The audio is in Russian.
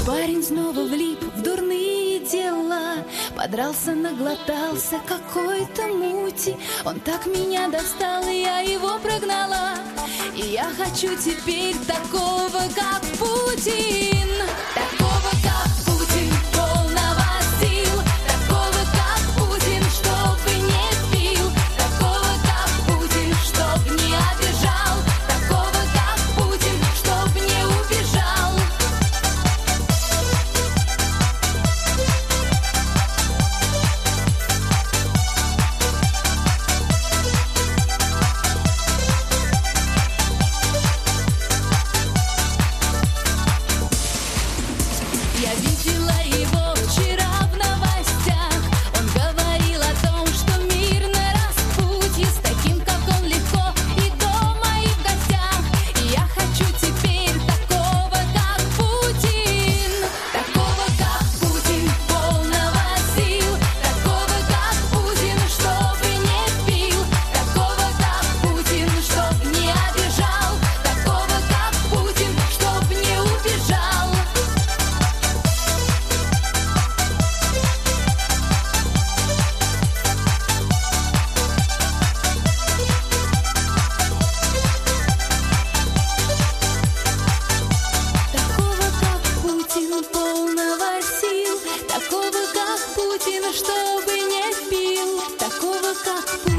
Парень снова влип в дурные дела, подрался, наглотался какой-то мути. Он так меня достал, и я его прогнала. И я хочу теперь такого, как Путин. Такого, как Путин, полного сил. Такого, как Путин, чтобы не пил. Такого, как Путин, чтоб не обижал. Такого, как Путин, чтоб не убежал. Я видела его вчера в новостях. Он говорил о том, что мир на распутье. С таким, как он, легко и дома, и в гостях. И я хочу теперь такого, как Путин. Такого, как Путин, полного сил. Такого, как Путин, чтобы не пил. Такого, как Путин, чтоб не обижал. Такого, как Путин, чтоб не убежал. Такого, как Путин, полного сил. Такого, как Путин, чтобы не пил. Такого, как Путин.